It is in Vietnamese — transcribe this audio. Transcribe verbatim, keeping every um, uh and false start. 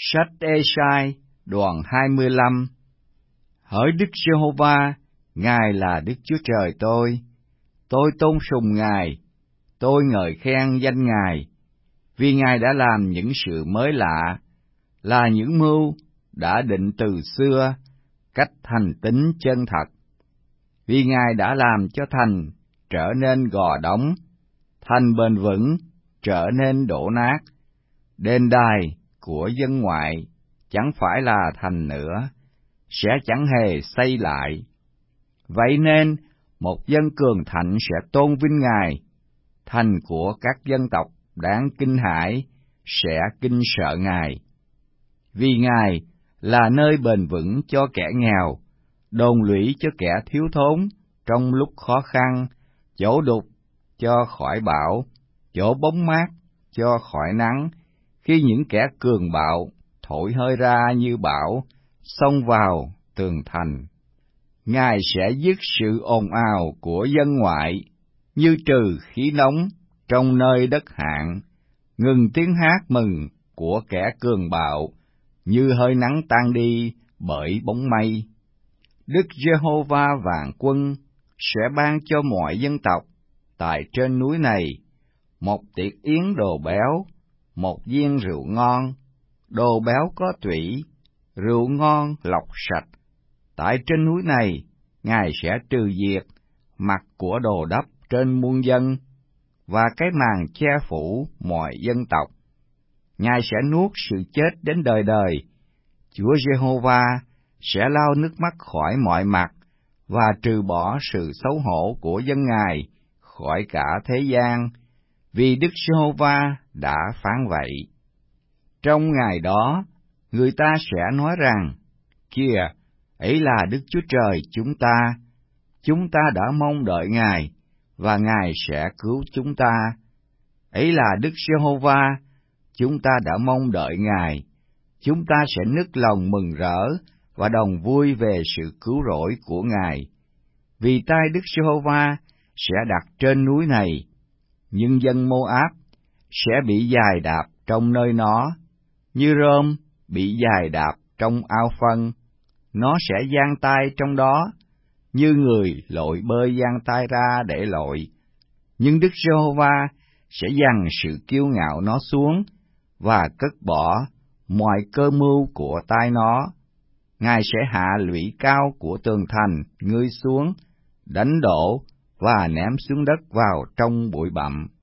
Sách Ê-sai, đoạn hai mươi lăm. Hỡi Đức Giê-hô-va, Ngài là Đức Chúa Trời tôi. Tôi tôn sùng Ngài, tôi ngợi khen danh Ngài, vì Ngài đã làm những sự mới lạ, là những mưu đã định từ xưa, cách thành tín chân thật. Vì Ngài đã làm cho thành trở nên gò đóng, thành bền vững trở nên đổ nát, đền đài của dân ngoại chẳng phải là thành nữa, sẽ chẳng hề xây lại. Vậy nên một dân cường thạnh sẽ tôn vinh Ngài, thành của các dân tộc đáng kinh hãi sẽ kinh sợ Ngài. Vì Ngài là nơi bền vững cho kẻ nghèo, đồn lũy cho kẻ thiếu thốn trong lúc khó khăn, chỗ đục cho khỏi bão, chỗ bóng mát cho khỏi nắng, khi những kẻ cường bạo thổi hơi ra như bão, xông vào tường thành. Ngài sẽ dứt sự ồn ào của dân ngoại, như trừ khí nóng trong nơi đất hạn, ngừng tiếng hát mừng của kẻ cường bạo, như hơi nắng tan đi bởi bóng mây. Đức Giê-hô-va vạn quân sẽ ban cho mọi dân tộc tại trên núi này một tiệc yến đồ béo, một viên rượu ngon, đồ béo có tủy, rượu ngon lọc sạch. Tại trên núi này, Ngài sẽ trừ diệt mặt của đồ đắp trên muôn dân, và cái màn che phủ mọi dân tộc. Ngài sẽ nuốt sự chết đến đời đời. Chúa Giê-hô-va sẽ lau nước mắt khỏi mọi mặt, và trừ bỏ sự xấu hổ của dân Ngài khỏi cả thế gian, vì Đức Giê-hô-va đã phán vậy. Trong ngày đó, người ta sẽ nói rằng, kìa, ấy là Đức Chúa Trời chúng ta, chúng ta đã mong đợi Ngài, và Ngài sẽ cứu chúng ta. Ấy là Đức Giê-hô-va, chúng ta đã mong đợi Ngài, chúng ta sẽ nức lòng mừng rỡ và đồng vui về sự cứu rỗi của Ngài. Vì tay Đức Giê-hô-va sẽ đặt trên núi này, nhưng dân Mô-áp sẽ bị giày đạp trong nơi nó, như rơm bị giày đạp trong ao phân. Nó sẽ giang tay trong đó, như người lội bơi giang tay ra để lội. Nhưng Đức Giê-hô-va sẽ giằng sự kiêu ngạo nó xuống, và cất bỏ mọi cơ mưu của tay nó. Ngài sẽ hạ lũy cao của tường thành ngươi xuống, đánh đổ và ném xuống đất vào trong bụi bặm.